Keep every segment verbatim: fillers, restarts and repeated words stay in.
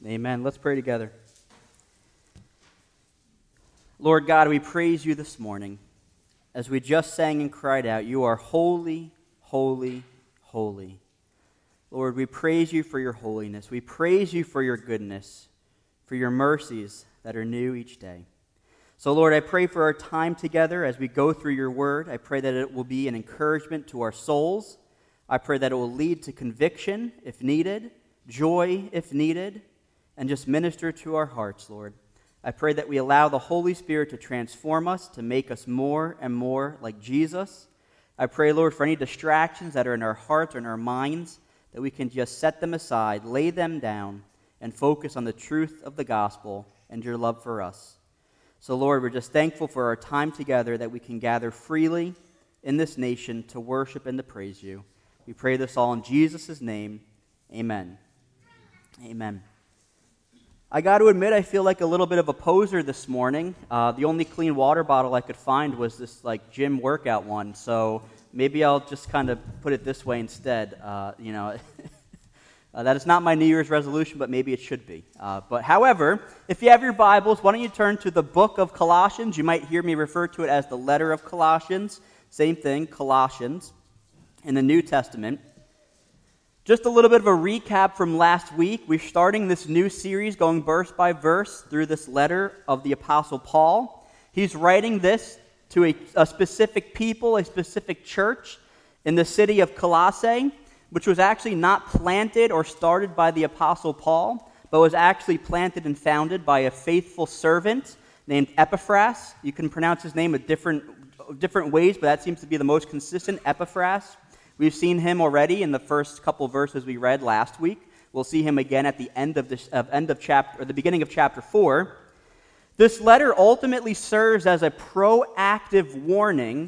Amen. Let's pray together. Lord God, we praise you this morning. As we just sang and cried out, you are holy, holy, holy. Lord, we praise you for your holiness. We praise you for your goodness, for your mercies that are new each day. So, Lord, I pray for our time together as we go through your word. I pray that it will be an encouragement to our souls. I pray that it will lead to conviction if needed, joy if needed, and just minister to our hearts, Lord. I pray that we allow the Holy Spirit to transform us, to make us more and more like Jesus. I pray, Lord, for any distractions that are in our hearts or in our minds, that we can just set them aside, lay them down, and focus on the truth of the gospel and your love for us. So, Lord, we're just thankful for our time together, that we can gather freely in this nation to worship and to praise you. We pray this all in Jesus' name. Amen. Amen. I got to admit, I feel like a little bit of a poser this morning. Uh, the only clean water bottle I could find was this like gym workout one, so maybe I'll just kind of put it this way instead. Uh, you know, uh, that is not my New Year's resolution, but maybe it should be. Uh, but however, if you have your Bibles, why don't you turn to the book of Colossians? You might hear me refer to it as the letter of Colossians. Same thing, Colossians, in the New Testament. Just a little bit of a recap from last week. We're starting this new series going verse by verse through this letter of the Apostle Paul. He's writing this to a, a specific people, a specific church in the city of Colossae, which was actually not planted or started by the Apostle Paul, but was actually planted and founded by a faithful servant named Epaphras. You can pronounce his name in different, different ways, but that seems to be the most consistent, Epaphras. We've seen him already in the first couple verses we read last week. We'll see him again at the end of this, uh, end of chapter, or the beginning of chapter four. This letter ultimately serves as a proactive warning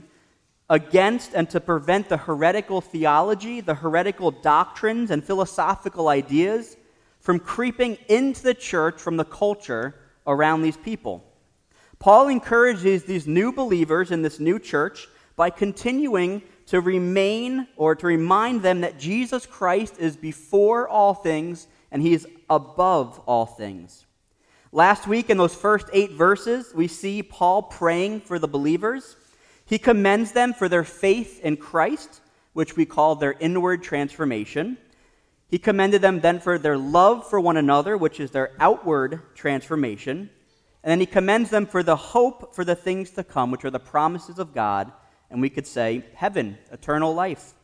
against and to prevent the heretical theology, the heretical doctrines and philosophical ideas from creeping into the church from the culture around these people. Paul encourages these new believers in this new church by continuing to remain or to remind them that Jesus Christ is before all things and he is above all things. Last week in those first eight verses, we see Paul praying for the believers. He commends them for their faith in Christ, which we call their inward transformation. He commended them then for their love for one another, which is their outward transformation. And then he commends them for the hope for the things to come, which are the promises of God, and we could say heaven, eternal life.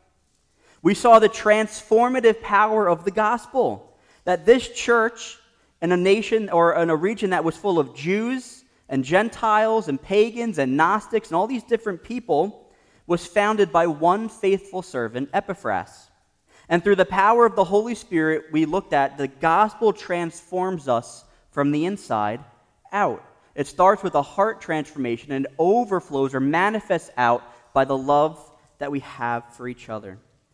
We saw the transformative power of the gospel, that this church in a nation or in a region that was full of Jews and Gentiles and pagans and Gnostics and all these different people was founded by one faithful servant, Epaphras. And through the power of the Holy Spirit, we looked at the gospel transforms us from the inside out. It starts with a heart transformation and overflows or manifests out by the love that we have for each other.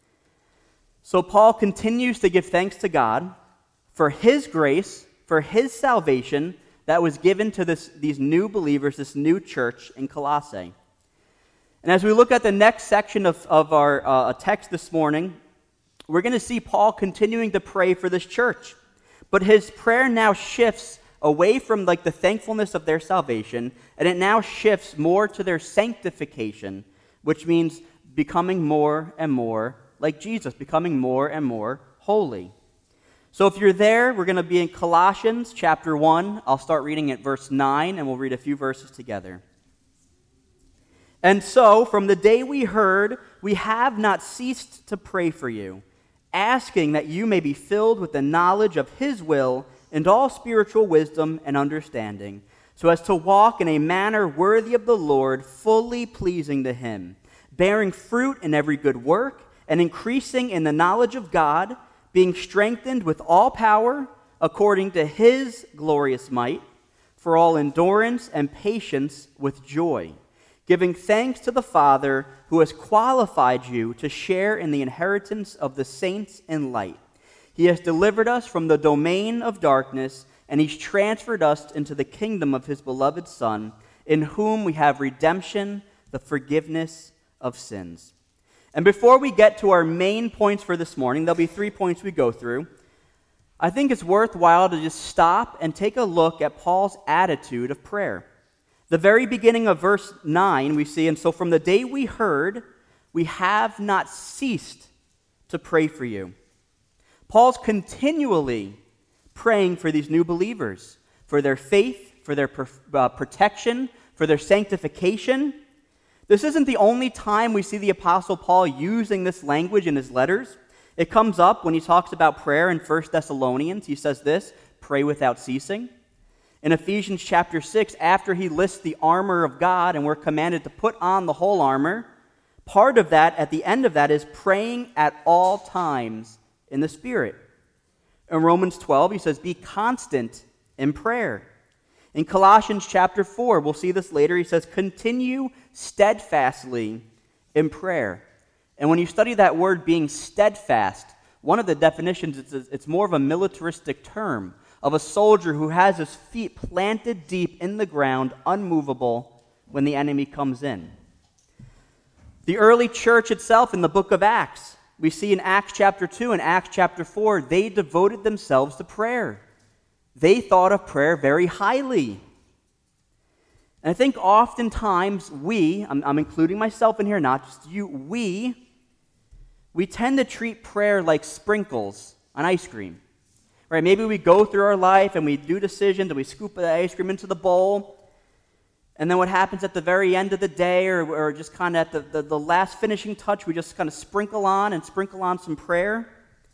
So Paul continues to give thanks to God for his grace, for his salvation that was given to this, these new believers, this new church in Colossae. And as we look at the next section of, of our uh, text this morning, we're going to see Paul continuing to pray for this church. But his prayer now shifts away from like the thankfulness of their salvation, and it now shifts more to their sanctification, which means becoming more and more like Jesus, becoming more and more holy. So if you're there, we're going to be in Colossians chapter one. I'll start reading at verse nine, and we'll read a few verses together. And so, from the day we heard, we have not ceased to pray for you, asking that you may be filled with the knowledge of his will and all spiritual wisdom and understanding, so as to walk in a manner worthy of the Lord, fully pleasing to him, bearing fruit in every good work, and increasing in the knowledge of God, being strengthened with all power according to his glorious might, for all endurance and patience with joy, giving thanks to the Father who has qualified you to share in the inheritance of the saints in light. He has delivered us from the domain of darkness, and he's transferred us into the kingdom of his beloved Son, in whom we have redemption, the forgiveness of sins. And before we get to our main points for this morning, there'll be three points we go through. I think it's worthwhile to just stop and take a look at Paul's attitude of prayer. The very beginning of verse nine, we see, and so from the day we heard, we have not ceased to pray for you. Paul's continually praying for these new believers, for their faith, for their uh, protection, for their sanctification. This isn't the only time we see the Apostle Paul using this language in his letters. It comes up when he talks about prayer in First Thessalonians. He says this, pray without ceasing. In Ephesians chapter six, after he lists the armor of God and we're commanded to put on the whole armor, part of that, at the end of that, is praying at all times in the Spirit. In Romans twelve, he says, be constant in prayer. In Colossians chapter four, we'll see this later, he says, continue steadfastly in prayer. And when you study that word being steadfast, one of the definitions, it's, it's more of a militaristic term of a soldier who has his feet planted deep in the ground, unmovable, when the enemy comes in. The early church itself in the book of Acts, we see in Acts chapter two and Acts chapter four, they devoted themselves to prayer. They thought of prayer very highly. And I think oftentimes we, I'm, I'm including myself in here, not just you, we, we tend to treat prayer like sprinkles on ice cream. Right? Maybe we go through our life and we do decisions and we scoop the ice cream into the bowl. And then what happens at the very end of the day or, or just kind of at the, the, the last finishing touch, we just kind of sprinkle on and sprinkle on some prayer.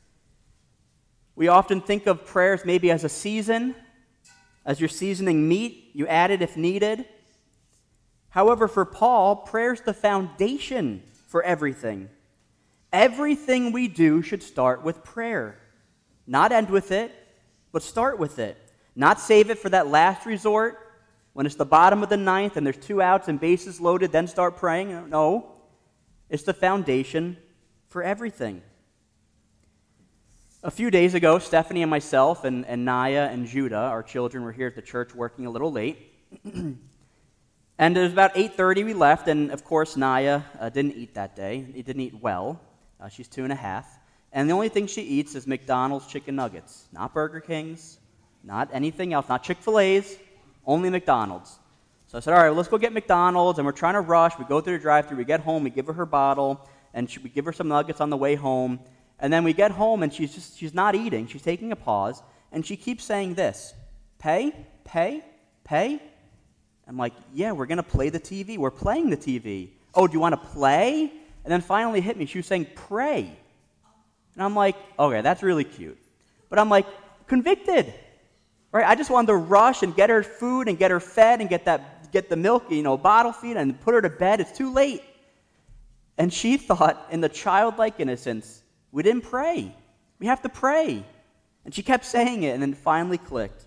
We often think of prayers maybe as a season. As you're seasoning meat, you add it if needed. However, for Paul, prayer is the foundation for everything. Everything we do should start with prayer. Not end with it, but start with it. Not save it for that last resort, when it's the bottom of the ninth and there's two outs and bases loaded, then start praying. No, it's the foundation for everything. A few days ago, Stephanie and myself and, and Naya and Judah, our children, were here at the church working a little late. And it was about eight thirty we left, and of course Naya uh, didn't eat that day. She didn't eat well. Uh, she's two and a half. And the only thing she eats is McDonald's chicken nuggets. Not Burger King's, not anything else, not Chick-fil-A's, only McDonald's. So I said, all right, well, let's go get McDonald's, and we're trying to rush. We go through the drive-thru, we get home, we give her her bottle, and she, we give her some nuggets on the way home. And then we get home, and she's just she's not eating. She's taking a pause, and she keeps saying this, pay, pay, pay. I'm like, yeah, we're going to play the T V. We're playing the T V. Oh, do you want to play? And then finally hit me. She was saying, pray. And I'm like, okay, that's really cute. But I'm like, convicted. Right? I just wanted to rush and get her food and get her fed and get that get the milk, you know, bottle feed and put her to bed. It's too late. And she thought, in the childlike innocence, we didn't pray. We have to pray. And she kept saying it and then finally clicked.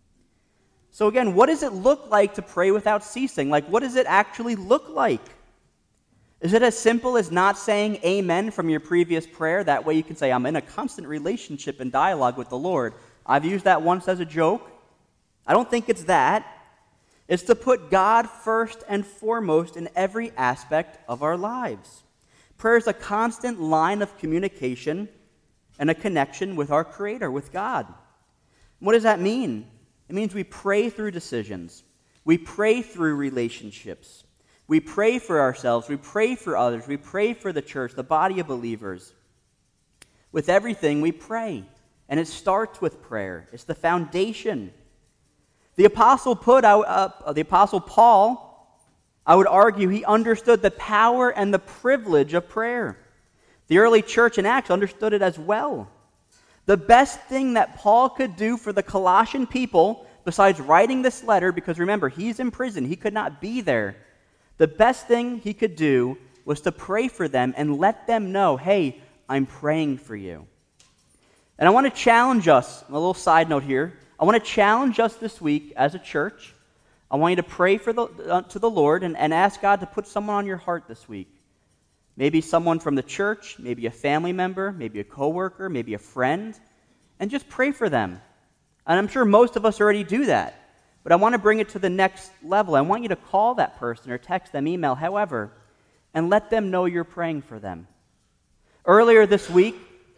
So again, what does it look like to pray without ceasing? Like, what does it actually look like? Is it as simple as not saying amen from your previous prayer? That way you can say, I'm in a constant relationship and dialogue with the Lord. I've used that once as a joke. I don't think it's that. It's to put God first and foremost in every aspect of our lives. Prayer is a constant line of communication and a connection with our Creator, with God. What does that mean? It means we pray through decisions. We pray through relationships. We pray for ourselves. We pray for others. We pray for the church, the body of believers. With everything, we pray. And it starts with prayer. It's the foundation. The apostle put out, uh, the apostle Paul, I would argue, he understood the power and the privilege of prayer. The early church in Acts understood it as well. The best thing that Paul could do for the Colossian people, besides writing this letter, because remember, he's in prison, he could not be there. The best thing he could do was to pray for them and let them know, hey, I'm praying for you. And I want to challenge us, a little side note here, I want to challenge us this week as a church. I want you to pray for the, uh, to the Lord and, and ask God to put someone on your heart this week. Maybe someone from the church, maybe a family member, maybe a coworker, maybe a friend, and just pray for them. And I'm sure most of us already do that. But I want to bring it to the next level. I want you to call that person or text them, email, however, and let them know you're praying for them. Earlier this week,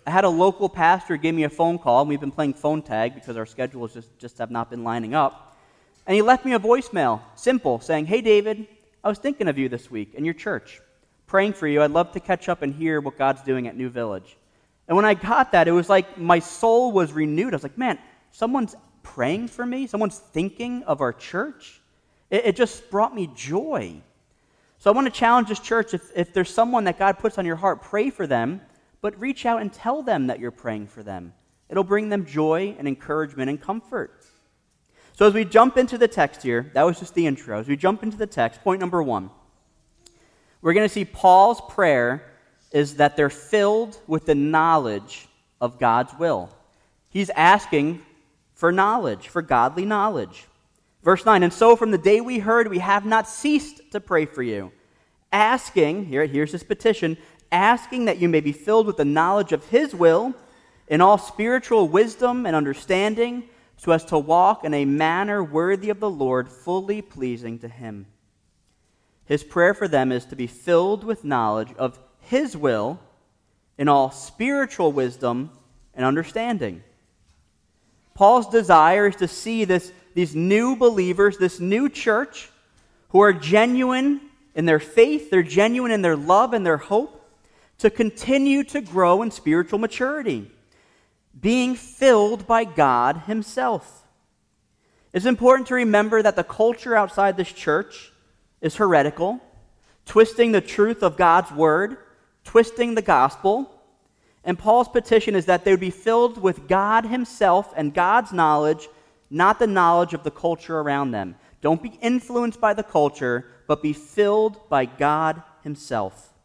I had a local pastor give me a phone call, and we've been playing phone tag because our schedules just, just have not been lining up. And he left me a voicemail, simple, saying, "Hey, David, I was thinking of you this week in your church, praying for you. I'd love to catch up and hear what God's doing at New Village." And when I got that, it was like my soul was renewed. I was like, man, someone's praying for me? Someone's thinking of our church? It, it just brought me joy. So I want to challenge this church, if, if there's someone that God puts on your heart, pray for them, but reach out and tell them that you're praying for them. It'll bring them joy and encouragement and comfort. So as we jump into the text here, that was just the intro. As we jump into the text, point number one, we're going to see Paul's prayer is that they're filled with the knowledge of God's will. He's asking for knowledge, for godly knowledge. Verse nine, "And so from the day we heard, we have not ceased to pray for you, asking," here, here's his petition, "asking that you may be filled with the knowledge of his will in all spiritual wisdom and understanding, so as to walk in a manner worthy of the Lord, fully pleasing to him." His prayer for them is to be filled with knowledge of his will in all spiritual wisdom and understanding. Paul's desire is to see this, these new believers, this new church, who are genuine in their faith, they're genuine in their love and their hope, to continue to grow in spiritual maturity, being filled by God himself. It's important to remember that the culture outside this church is heretical, twisting the truth of God's word, twisting the gospel. And Paul's petition is that they would be filled with God himself and God's knowledge, not the knowledge of the culture around them. Don't be influenced by the culture, but be filled by God himself.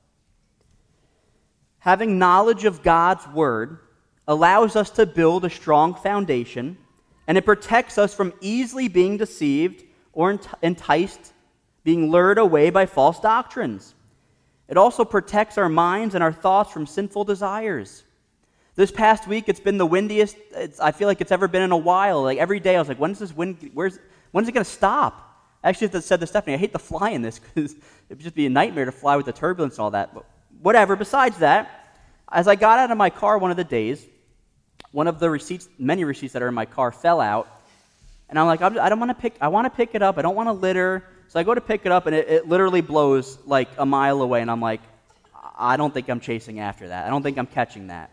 Having knowledge of God's word allows us to build a strong foundation, and it protects us from easily being deceived or enticed, being lured away by false doctrines. It also protects our minds and our thoughts from sinful desires. This past week, it's been the windiest it's, I feel like it's ever been in a while. Like every day, I was like, when's this wind, where's, when's it going to stop? I actually said to Stephanie, I hate to fly in this because it would just be a nightmare to fly with the turbulence and all that. But whatever, besides that, as I got out of my car one of the days, one of the receipts, many receipts that are in my car fell out. And I'm like, I'm, I don't want to pick, I want to pick it up. I don't want to litter. So I go to pick it up, and it, it literally blows like a mile away, and I'm like, I don't think I'm chasing after that. I don't think I'm catching that.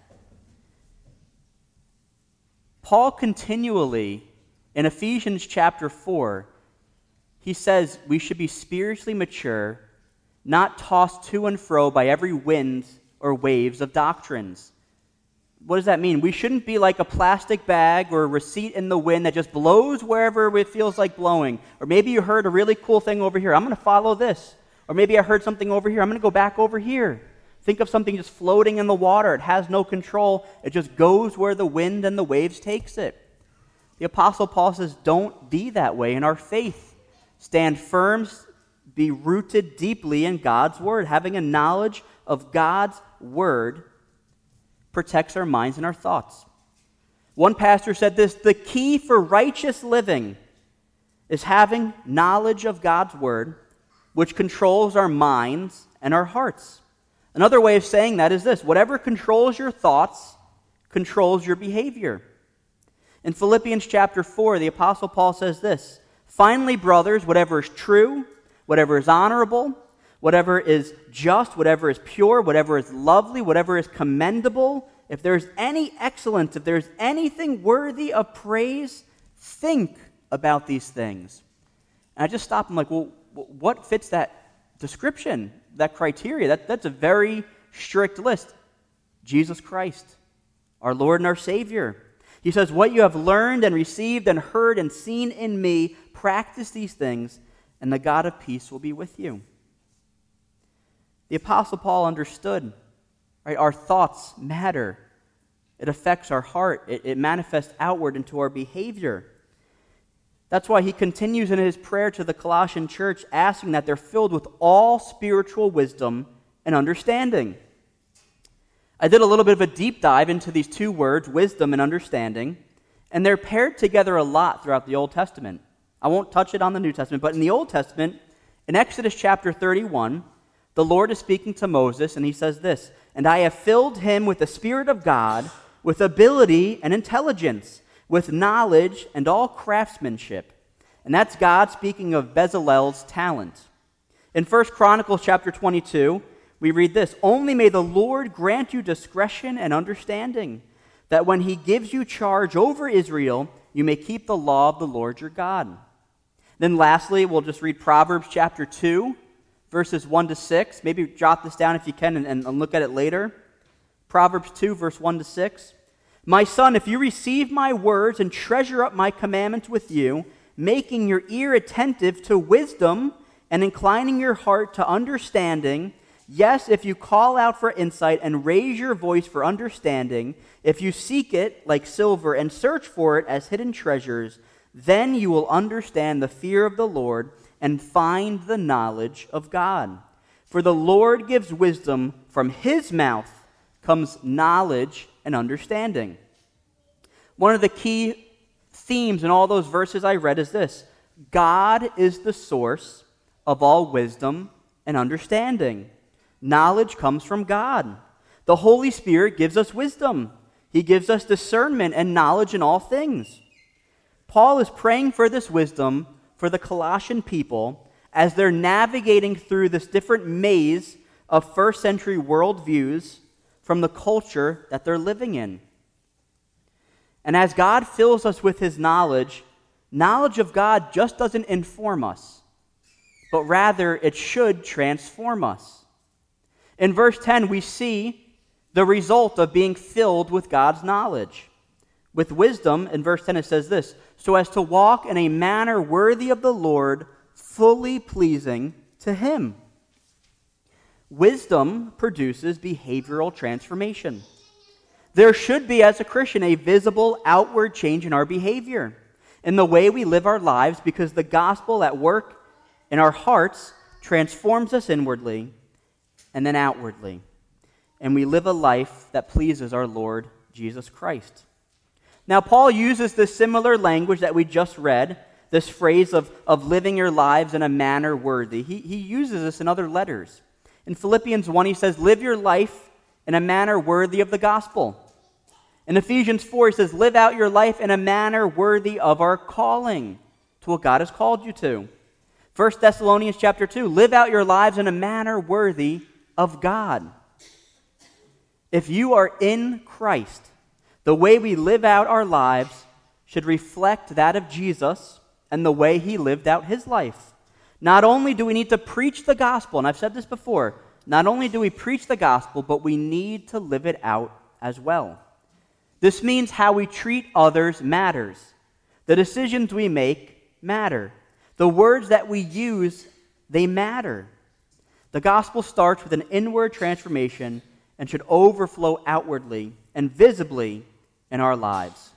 Paul continually, in Ephesians chapter four, he says we should be spiritually mature, not tossed to and fro by every wind or waves of doctrines. What does that mean? We shouldn't be like a plastic bag or a receipt in the wind that just blows wherever it feels like blowing. Or maybe you heard a really cool thing over here. I'm going to follow this. Or maybe I heard something over here. I'm going to go back over here. Think of something just floating in the water. It has no control. It just goes where the wind and the waves takes it. The Apostle Paul says, don't be that way in our faith. Stand firm, be rooted deeply in God's word. Having a knowledge of God's word protects our minds and our thoughts. One pastor said this, the key for righteous living is having knowledge of God's word, which controls our minds and our hearts. Another way of saying that is this, whatever controls your thoughts controls your behavior. In Philippians chapter four, the Apostle Paul says this, finally, brothers, whatever is true, whatever is honorable, whatever is just, whatever is pure, whatever is lovely, whatever is commendable, if there's any excellence, if there's anything worthy of praise, think about these things. And I just stopped. I'm like, well, what fits that description, that criteria? That, that's a very strict list. Jesus Christ, our Lord and our Savior. He says, what you have learned and received and heard and seen in me, practice these things, and the God of peace will be with you. The Apostle Paul understood, right? Our thoughts matter. It affects our heart. It, it manifests outward into our behavior. That's why he continues in his prayer to the Colossian church, asking that they're filled with all spiritual wisdom and understanding. I did a little bit of a deep dive into these two words, wisdom and understanding, and they're paired together a lot throughout the Old Testament. I won't touch it on the New Testament, but in the Old Testament, in Exodus chapter thirty-one, the Lord is speaking to Moses, and he says this, and I have filled him with the Spirit of God, with ability and intelligence, with knowledge and all craftsmanship. And that's God speaking of Bezalel's talent. In First Chronicles chapter twenty-two, we read this, "Only may the Lord grant you discretion and understanding, that when he gives you charge over Israel, you may keep the law of the Lord your God." Then lastly, we'll just read Proverbs chapter two, verses one to six. Maybe jot this down if you can and, and look at it later. Proverbs two, verse one to six. "My son, if you receive my words and treasure up my commandments with you, making your ear attentive to wisdom and inclining your heart to understanding, yes, if you call out for insight and raise your voice for understanding, if you seek it like silver and search for it as hidden treasures, then you will understand the fear of the Lord and find the knowledge of God. For the Lord gives wisdom, from his mouth comes knowledge and understanding." One of the key themes in all those verses I read is this: God is the source of all wisdom and understanding. Knowledge comes from God. The Holy Spirit gives us wisdom. He gives us discernment and knowledge in all things. Paul is praying for this wisdom for the Colossian people as they're navigating through this different maze of first century worldviews from the culture that they're living in. And as God fills us with his knowledge, knowledge of God just doesn't inform us, but rather it should transform us. In verse ten, we see the result of being filled with God's knowledge. With wisdom, in verse ten it says this, "So as to walk in a manner worthy of the Lord, fully pleasing to him." Wisdom produces behavioral transformation. There should be, as a Christian, a visible outward change in our behavior, in the way we live our lives, because the gospel at work in our hearts transforms us inwardly and then outwardly. And we live a life that pleases our Lord Jesus Christ. Now, Paul uses this similar language that we just read, this phrase of, of living your lives in a manner worthy. He, he uses this in other letters. In Philippians one, he says, "Live your life in a manner worthy of the gospel." In Ephesians four, he says, "Live out your life in a manner worthy of our calling to what God has called you to." First Thessalonians chapter two, "Live out your lives in a manner worthy of God." If you are in Christ, the way we live out our lives should reflect that of Jesus and the way he lived out his life. Not only do we need to preach the gospel, and I've said this before, not only do we preach the gospel, but we need to live it out as well. This means how we treat others matters. The decisions we make matter. The words that we use, they matter. The gospel starts with an inward transformation and should overflow outwardly and visibly in our lives.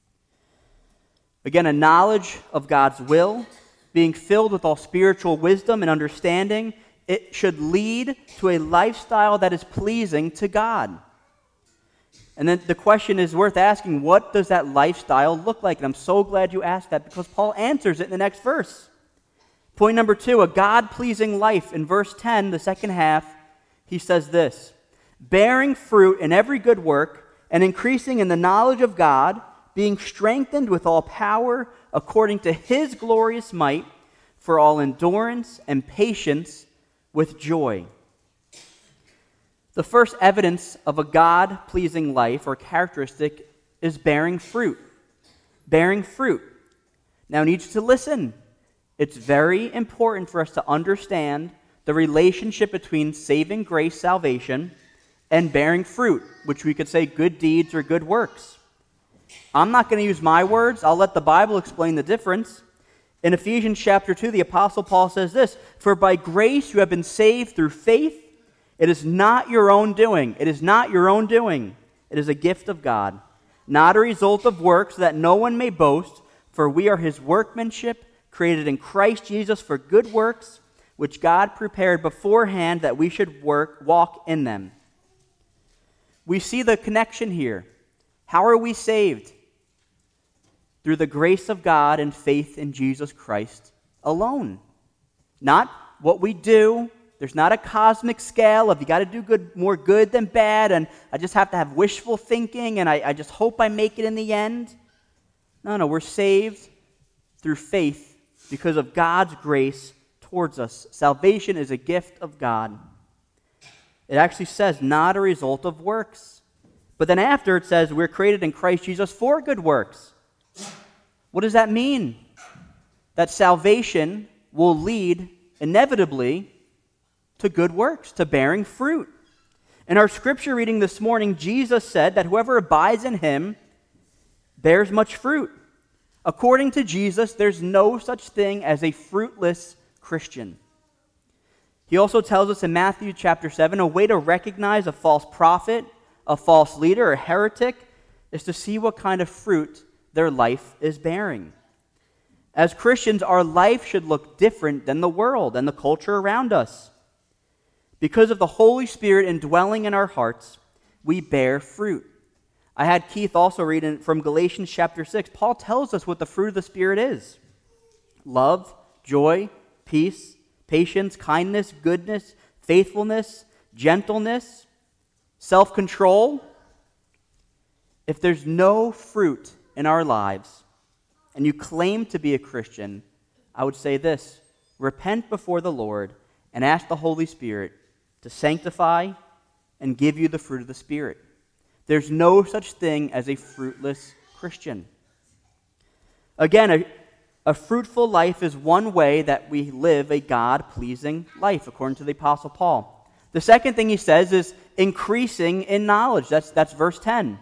Again, a knowledge of God's will, being filled with all spiritual wisdom and understanding, it should lead to a lifestyle that is pleasing to God. And then the question is worth asking, what does that lifestyle look like? And I'm so glad you asked that, because Paul answers it in the next verse. Point number two, a God-pleasing life. In verse ten, the second half, he says this, "Bearing fruit in every good work and increasing in the knowledge of God, being strengthened with all power according to his glorious might, for all endurance and patience with joy." The first evidence of a God-pleasing life or characteristic is bearing fruit. Bearing fruit. Now, I need you to listen. It's very important for us to understand the relationship between saving grace, salvation, and bearing fruit, which we could say good deeds or good works. I'm not going to use my words. I'll let the Bible explain the difference. In Ephesians chapter two, the Apostle Paul says this, "For by grace you have been saved through faith. It is not your own doing. It is not your own doing. It is a gift of God, not a result of works, so that no one may boast, for we are his workmanship, created in Christ Jesus for good works, which God prepared beforehand that we should work, walk in them." We see the connection here. How are we saved? Through the grace of God and faith in Jesus Christ alone. Not what we do There's not a cosmic scale of you got to do good, more good than bad, and I just have to have wishful thinking, and I, I just hope I make it in the end. No, no, we're saved through faith because of God's grace towards us. Salvation is a gift of God. It actually says not a result of works. But then after it says we're created in Christ Jesus for good works. What does that mean? That salvation will lead inevitably to good works, to bearing fruit. In our scripture reading this morning, Jesus said that whoever abides in him bears much fruit. According to Jesus, there's no such thing as a fruitless Christian. He also tells us in Matthew chapter seven, a way to recognize a false prophet, a false leader, a heretic, is to see what kind of fruit their life is bearing. As Christians, our life should look different than the world and the culture around us. Because of the Holy Spirit indwelling in our hearts, we bear fruit. I had Keith also read in, from Galatians chapter six. Paul tells us what the fruit of the Spirit is. Love, joy, peace, patience, kindness, goodness, faithfulness, gentleness, self-control. If there's no fruit in our lives, and you claim to be a Christian, I would say this: repent before the Lord and ask the Holy Spirit to sanctify and give you the fruit of the Spirit. There's no such thing as a fruitless Christian. Again, a, a fruitful life is one way that we live a God-pleasing life, according to the Apostle Paul. The second thing he says is increasing in knowledge. That's, that's verse ten.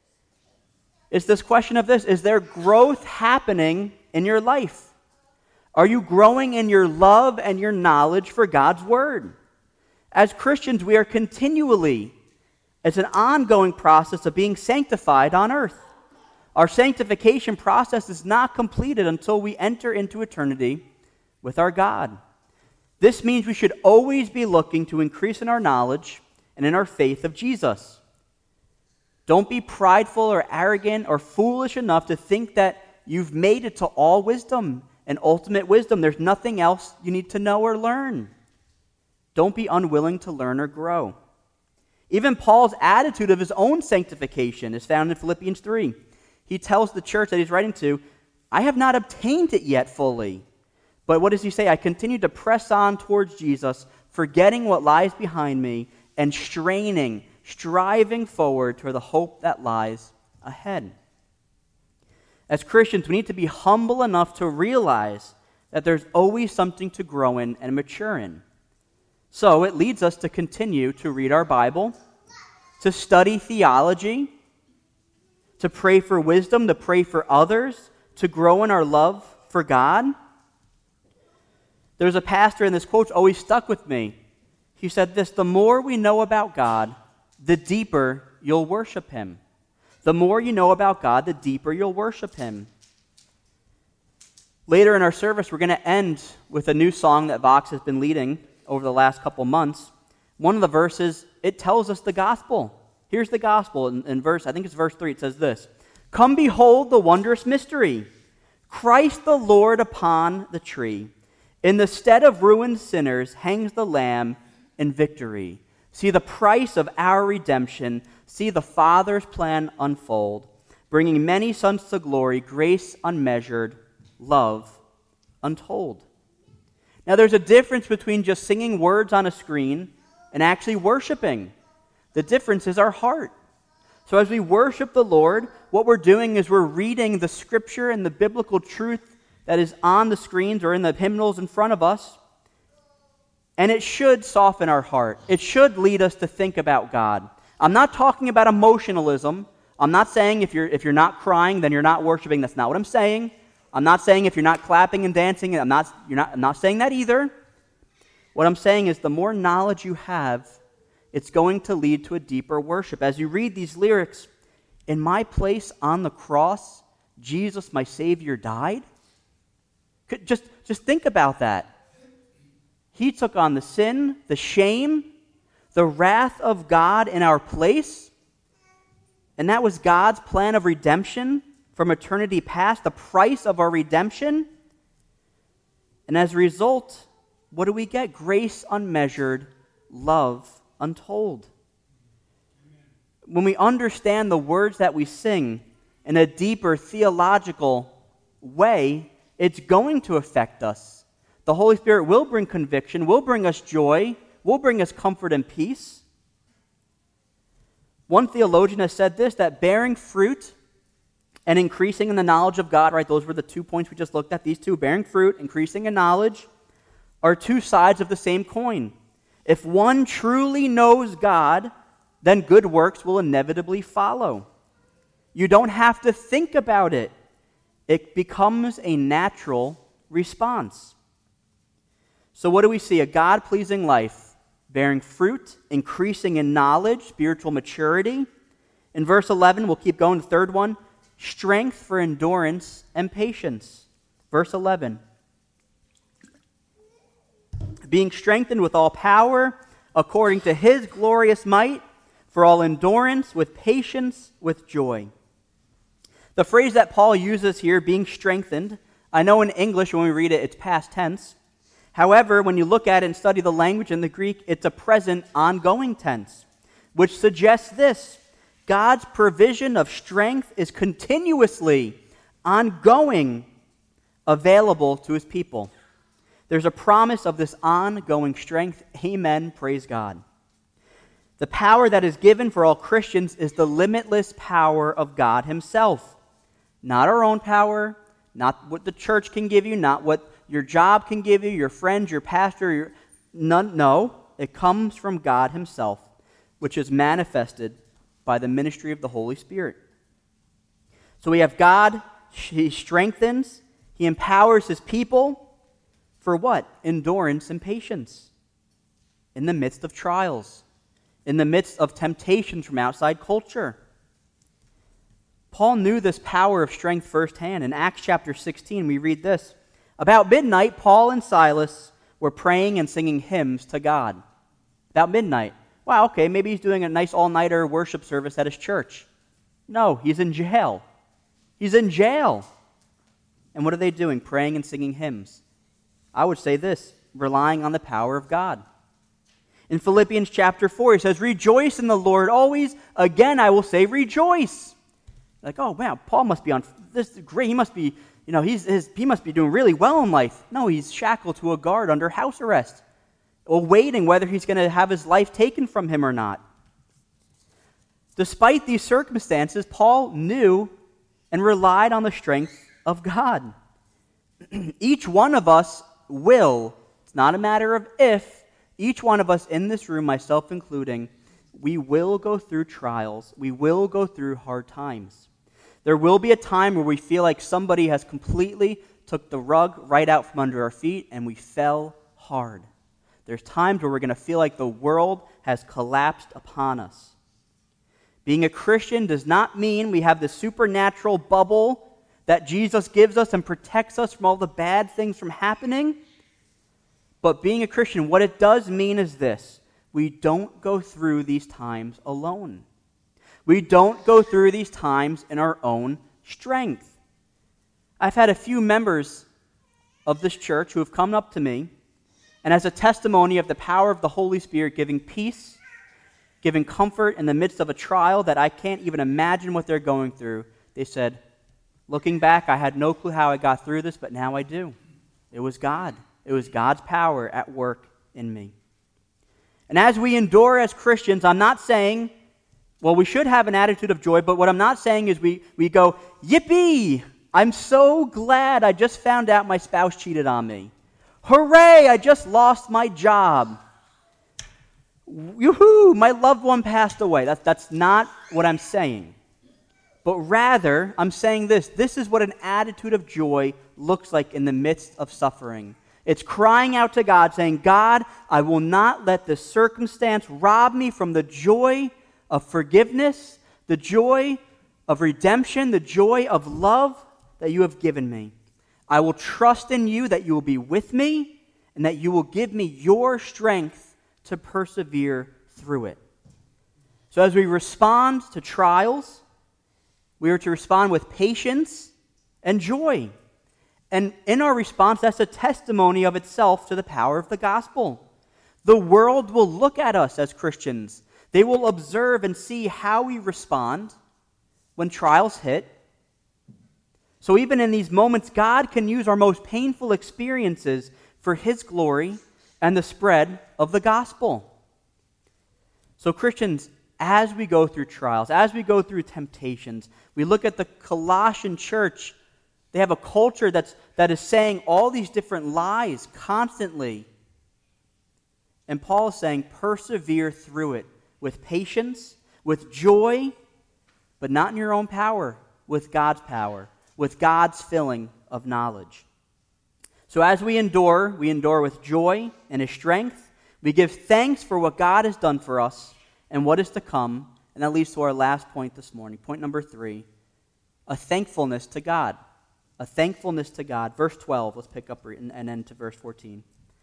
It's this question of this: is there growth happening in your life? Are you growing in your love and your knowledge for God's Word? As Christians, we are continually, it's an ongoing process of being sanctified on earth. Our sanctification process is not completed until we enter into eternity with our God. This means we should always be looking to increase in our knowledge and in our faith of Jesus. Don't be prideful or arrogant or foolish enough to think that you've made it to all wisdom and ultimate wisdom. There's nothing else you need to know or learn. Don't be unwilling to learn or grow. Even Paul's attitude of his own sanctification is found in Philippians three. He tells the church that he's writing to, I have not obtained it yet fully. But what does he say? I continue to press on towards Jesus, forgetting what lies behind me and straining, striving forward toward the hope that lies ahead. As Christians, we need to be humble enough to realize that there's always something to grow in and mature in. So it leads us to continue to read our Bible, to study theology, to pray for wisdom, to pray for others, to grow in our love for God. There's a pastor, and this quote always stuck with me. He said this: the more we know about God, the deeper you'll worship him. The more you know about God, the deeper you'll worship him. Later in our service, we're going to end with a new song that Vox has been leading over the last couple months. One of the verses, it tells us the gospel. Here's the gospel in, in verse, I think it's verse three. It says this: come behold the wondrous mystery. Christ the Lord upon the tree. In the stead of ruined sinners hangs the Lamb in victory. See the price of our redemption. See the Father's plan unfold, bringing many sons to glory, grace unmeasured, love untold. Now there's a difference between just singing words on a screen and actually worshiping. The difference is our heart. So as we worship the Lord, what we're doing is we're reading the scripture and the biblical truth that is on the screens or in the hymnals in front of us. And it should soften our heart. It should lead us to think about God. I'm not talking about emotionalism. I'm not saying if you're if you're not crying, then you're not worshiping. That's not what I'm saying. I'm not saying if you're not clapping and dancing, I'm not you're not I'm not saying that either. What I'm saying is the more knowledge you have, it's going to lead to a deeper worship. As you read these lyrics, in my place on the cross, Jesus, my Savior, died. Just, just think about that. He took on the sin, the shame, the wrath of God in our place. And that was God's plan of redemption from eternity past, the price of our redemption. And as a result, what do we get? Grace unmeasured, love untold. When we understand the words that we sing in a deeper theological way, it's going to affect us. The Holy Spirit will bring conviction, will bring us joy, will bring us comfort and peace. One theologian has said this, that bearing fruit and increasing in the knowledge of God, right, those were the two points we just looked at, these two, bearing fruit, increasing in knowledge, are two sides of the same coin. If one truly knows God, then good works will inevitably follow. You don't have to think about it. It becomes a natural response. So what do we see? A God-pleasing life, bearing fruit, increasing in knowledge, spiritual maturity. In verse eleven, we'll keep going, the third one, strength for endurance and patience. Verse eleven. Being strengthened with all power, according to his glorious might, for all endurance, with patience, with joy. The phrase that Paul uses here, being strengthened, I know in English when we read it, it's past tense. However, when you look at it and study the language in the Greek, it's a present, ongoing tense, which suggests this: God's provision of strength is continuously, ongoing, available to his people. There's a promise of this ongoing strength. Amen. Praise God. The power that is given for all Christians is the limitless power of God himself. Not our own power, not what the church can give you, not what your job can give you, your friends, your pastor, your, none, no. It comes from God himself, which is manifested by the ministry of the Holy Spirit. So we have God, he strengthens, he empowers his people for what? Endurance and patience in the midst of trials, in the midst of temptations from outside culture. Paul knew this power of strength firsthand. In Acts chapter sixteen, we read this. About midnight, Paul and Silas were praying and singing hymns to God. About midnight. Wow, okay, maybe he's doing a nice all-nighter worship service at his church. No, he's in jail. He's in jail. And what are they doing? Praying and singing hymns. I would say this, relying on the power of God. In Philippians chapter four, he says, rejoice in the Lord always. Again, I will say rejoice. Like, oh, wow, Paul must be on, this is great. He must be, you know, he's, his, he must be doing really well in life. No, he's shackled to a guard under house arrest, awaiting whether he's going to have his life taken from him or not. Despite these circumstances, Paul knew and relied on the strength of God. Each one of us will, it's not a matter of if, each one of us in this room, myself including, we will go through trials. We will go through hard times. There will be a time where we feel like somebody has completely took the rug right out from under our feet and we fell hard. There's times where we're going to feel like the world has collapsed upon us. Being a Christian does not mean we have the supernatural bubble that Jesus gives us and protects us from all the bad things from happening. But being a Christian, what it does mean is this: we don't go through these times alone. We don't go through these times in our own strength. I've had a few members of this church who have come up to me, and as a testimony of the power of the Holy Spirit giving peace, giving comfort in the midst of a trial that I can't even imagine what they're going through, they said, looking back, I had no clue how I got through this, but now I do. It was God. It was God's power at work in me. And as we endure as Christians, I'm not saying, well, we should have an attitude of joy, but what I'm not saying is we, we go, yippee, I'm so glad I just found out my spouse cheated on me. Hooray, I just lost my job. Yoo-hoo, my loved one passed away. That's, that's not what I'm saying. But rather, I'm saying this. This is what an attitude of joy looks like in the midst of suffering. It's crying out to God, saying, God, I will not let this circumstance rob me from the joy of forgiveness, the joy of redemption, the joy of love that you have given me. I will trust in you that you will be with me and that you will give me your strength to persevere through it. So as we respond to trials, we are to respond with patience and joy. And in our response, that's a testimony of itself to the power of the gospel. The world will look at us as Christians. They will observe and see how we respond when trials hit. So even in these moments, God can use our most painful experiences for His glory and the spread of the gospel. So Christians, as we go through trials, as we go through temptations, we look at the Colossian church. They have a culture that's, that is saying all these different lies constantly. And Paul is saying, persevere through it with patience, with joy, but not in your own power, with God's power, with God's filling of knowledge. So as we endure, we endure with joy and His strength. We give thanks for what God has done for us and what is to come. And that leads to our last point this morning. Point number three, a thankfulness to God. A thankfulness to God. Verse twelve, let's pick up and end to verse fourteen.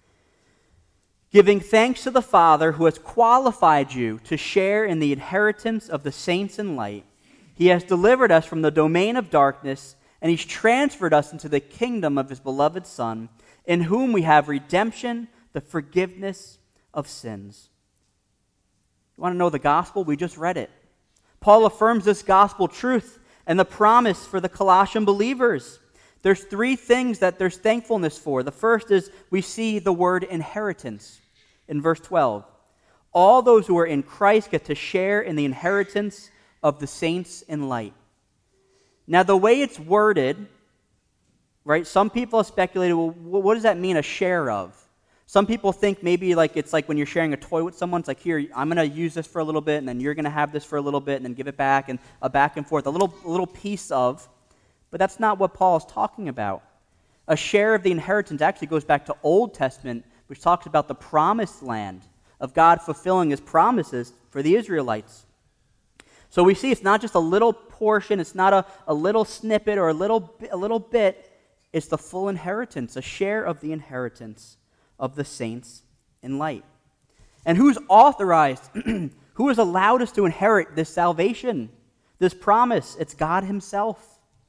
Giving thanks to the Father who has qualified you to share in the inheritance of the saints in light. He has delivered us from the domain of darkness, and He's transferred us into the kingdom of His beloved Son, in whom we have redemption, the forgiveness of sins. You want to know the gospel? We just read it. Paul affirms this gospel truth and the promise for the Colossian believers. There's three things that there's thankfulness for. The first is we see the word inheritance in verse twelve. All those who are in Christ get to share in the inheritance of the saints in light. Now, the way it's worded, right, some people have speculated, well, what does that mean, a share of? Some people think maybe like it's like when you're sharing a toy with someone, it's like, here, I'm going to use this for a little bit, and then you're going to have this for a little bit, and then give it back, and a back and forth, a little, a little piece of. But that's not what Paul is talking about. A share of the inheritance actually goes back to Old Testament, which talks about the promised land of God fulfilling His promises for the Israelites. So we see it's not just a little portion, it's not a, a little snippet or a little, a little bit, it's the full inheritance, a share of the inheritance of the saints in light. And who's authorized, who has allowed us to inherit this salvation, this promise? It's God Himself.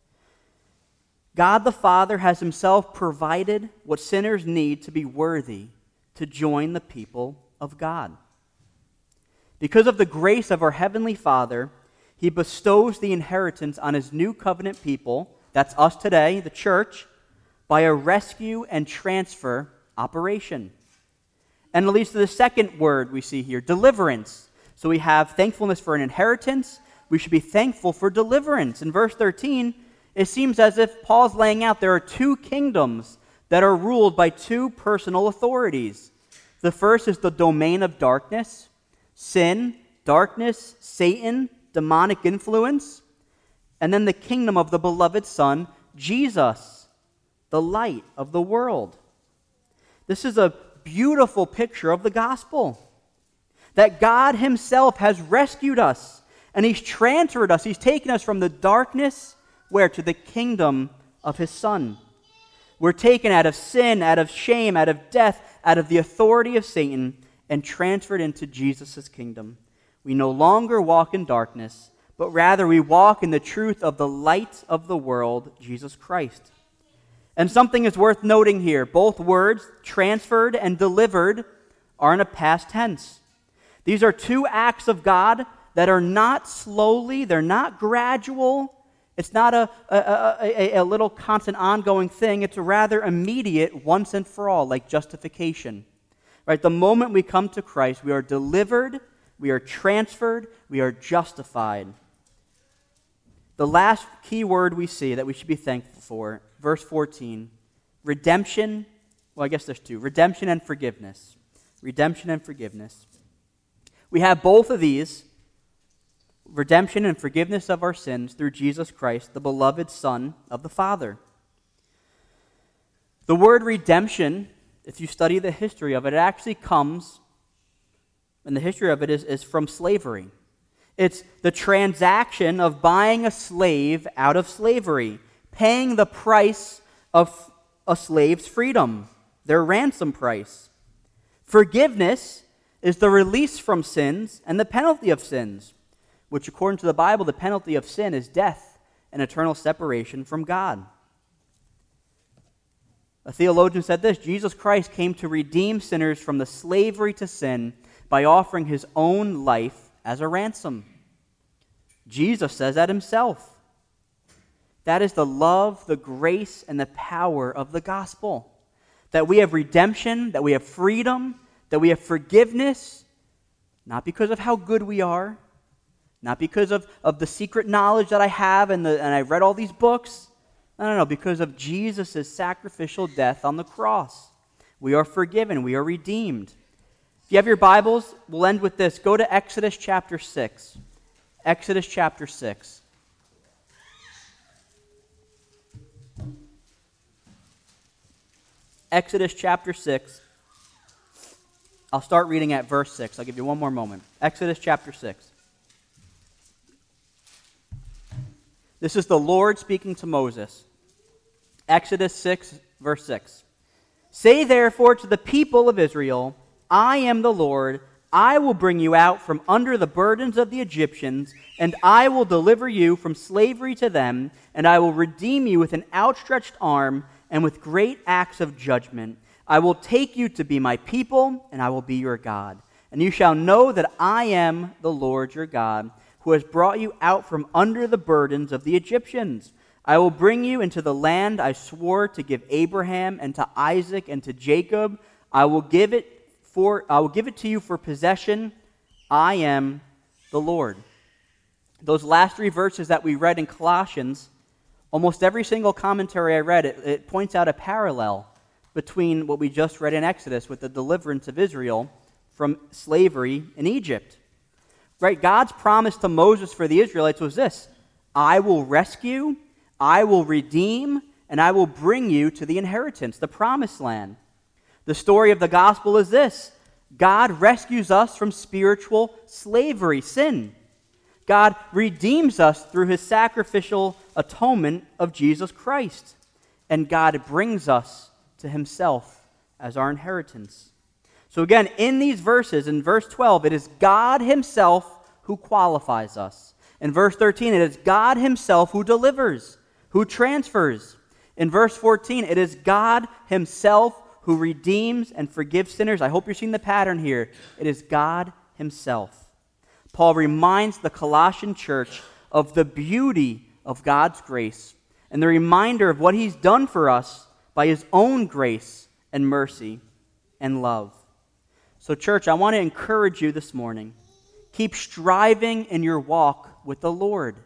God the Father has Himself provided what sinners need to be worthy to join the people of God. Because of the grace of our Heavenly Father, He bestows the inheritance on His new covenant people, that's us today, the church, by a rescue and transfer operation. And it leads to the second word we see here, deliverance. So we have thankfulness for an inheritance. We should be thankful for deliverance. In verse thirteen, it seems as if Paul's laying out there are two kingdoms that are ruled by two personal authorities. The first is the domain of darkness, sin, darkness, Satan, demonic influence. And then the kingdom of the beloved Son, Jesus, the light of the world. This is a beautiful picture of the gospel. That God Himself has rescued us, and He's transferred us. He's taken us from the darkness, where? To the kingdom of His Son. We're taken out of sin, out of shame, out of death, out of the authority of Satan, and transferred into Jesus' kingdom. We no longer walk in darkness, but rather we walk in the truth of the light of the world, Jesus Christ. And something is worth noting here. Both words, transferred and delivered, are in a past tense. These are two acts of God that are not slowly, they're not gradual. It's not a, a, a, a little constant ongoing thing. It's a rather immediate, once and for all, like justification. Right? The moment we come to Christ, we are delivered, we are transferred, we are justified. The last key word we see that we should be thankful for, verse fourteen, redemption. Well, I guess there's two. Redemption and forgiveness. Redemption and forgiveness. We have both of these, redemption and forgiveness of our sins through Jesus Christ, the beloved Son of the Father. The word redemption, if you study the history of it, it actually comes, and the history of it is, is from slavery. It's the transaction of buying a slave out of slavery, paying the price of a slave's freedom, their ransom price. Forgiveness is the release from sins and the penalty of sins, which according to the Bible, the penalty of sin is death and eternal separation from God. A theologian said this: Jesus Christ came to redeem sinners from the slavery to sin by offering his own life as a ransom. Jesus says that himself. That is the love, the grace, and the power of the gospel. That we have redemption, that we have freedom, that we have forgiveness, not because of how good we are, not because of, of the secret knowledge that I have and, the, and I've read all these books. No, no, no, because of Jesus' sacrificial death on the cross. We are forgiven, we are redeemed. If you have your Bibles, we'll end with this. Go to Exodus chapter six. Exodus chapter six. Exodus chapter six. I'll start reading at verse six. I'll give you one more moment. Exodus chapter six. This is the Lord speaking to Moses. Exodus six, verse six. Say therefore to the people of Israel, I am the Lord. I will bring you out from under the burdens of the Egyptians, and I will deliver you from slavery to them, and I will redeem you with an outstretched arm and with great acts of judgment. I will take you to be my people, and I will be your God. And you shall know that I am the Lord your God, who has brought you out from under the burdens of the Egyptians. I will bring you into the land I swore to give Abraham and to Isaac and to Jacob. I will give it for I will give it to you for possession. I am the Lord. Those last three verses that we read in Colossians, almost every single commentary I read, it, it points out a parallel between what we just read in Exodus with the deliverance of Israel from slavery in Egypt. Right? God's promise to Moses for the Israelites was this: I will rescue, I will redeem, and I will bring you to the inheritance, the promised land. The story of the gospel is this: God rescues us from spiritual slavery, sin. God redeems us through his sacrificial atonement of Jesus Christ. And God brings us to himself as our inheritance. So again, in these verses, in verse twelve, it is God himself who qualifies us. In verse thirteen, it is God himself who delivers, who transfers. In verse fourteen, it is God himself who redeems and forgives sinners. I hope you're seeing the pattern here. It is God himself. Paul reminds the Colossian church of the beauty of God's grace and the reminder of what he's done for us by his own grace and mercy and love. So, church, I want to encourage you this morning. Keep striving in your walk with the Lord.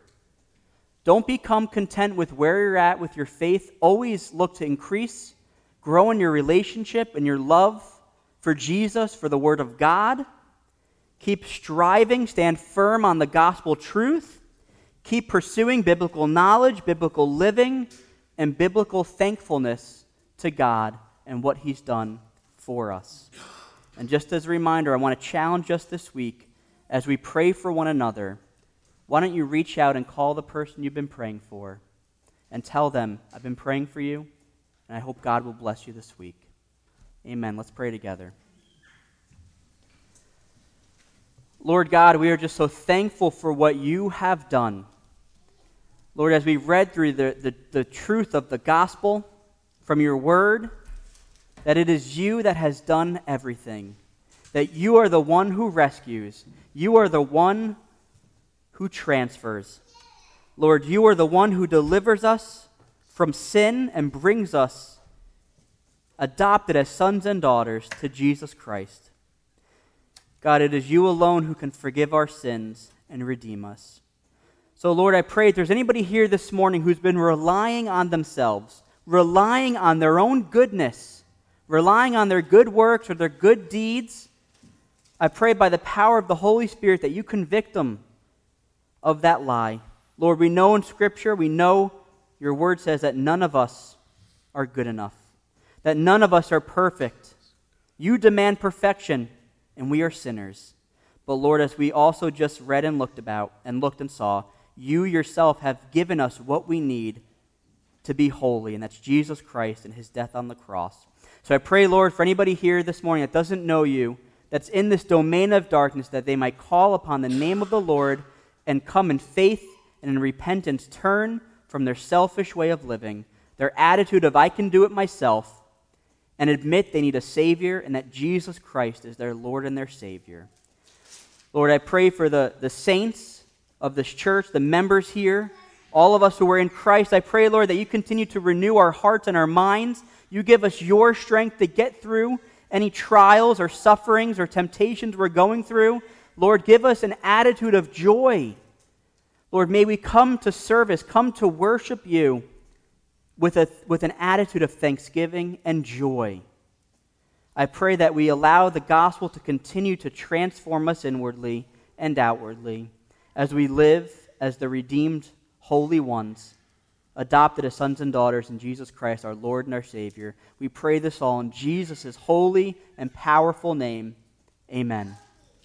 Don't become content with where you're at with your faith. Always look to increase, grow in your relationship and your love for Jesus, for the Word of God. Keep striving, stand firm on the gospel truth. Keep pursuing biblical knowledge, biblical living, and biblical thankfulness to God and what he's done for us. And just as a reminder, I want to challenge us this week as we pray for one another. Why don't you reach out and call the person you've been praying for and tell them, I've been praying for you, and I hope God will bless you this week. Amen. Let's pray together. Lord God, we are just so thankful for what you have done. Lord, as we read through the, the, the truth of the gospel from your word, that it is you that has done everything, that you are the one who rescues, you are the one who transfers. Lord, you are the one who delivers us from sin and brings us, adopted as sons and daughters, to Jesus Christ. God, it is you alone who can forgive our sins and redeem us. So, Lord, I pray if there's anybody here this morning who's been relying on themselves, relying on their own goodness, relying on their good works or their good deeds, I pray by the power of the Holy Spirit that you convict them of that lie. Lord, we know in Scripture, we know your word says that none of us are good enough, that none of us are perfect. You demand perfection, and we are sinners. But Lord, as we also just read and looked about and looked and saw, you yourself have given us what we need to be holy, and that's Jesus Christ and his death on the cross. So I pray, Lord, for anybody here this morning that doesn't know you, that's in this domain of darkness, that they might call upon the name of the Lord and come in faith and in repentance, turn from their selfish way of living, their attitude of I can do it myself, and admit they need a Savior and that Jesus Christ is their Lord and their Savior. Lord, I pray for the, the saints of this church, the members here, all of us who are in Christ. I pray, Lord, that you continue to renew our hearts and our minds. You give us your strength to get through any trials or sufferings or temptations we're going through. Lord, give us an attitude of joy. Lord, may we come to service, come to worship you with a with an attitude of thanksgiving and joy. I pray that we allow the gospel to continue to transform us inwardly and outwardly as we live as the redeemed holy ones, adopted as sons and daughters in Jesus Christ, our Lord and our Savior. We pray this all in Jesus' holy and powerful name. Amen.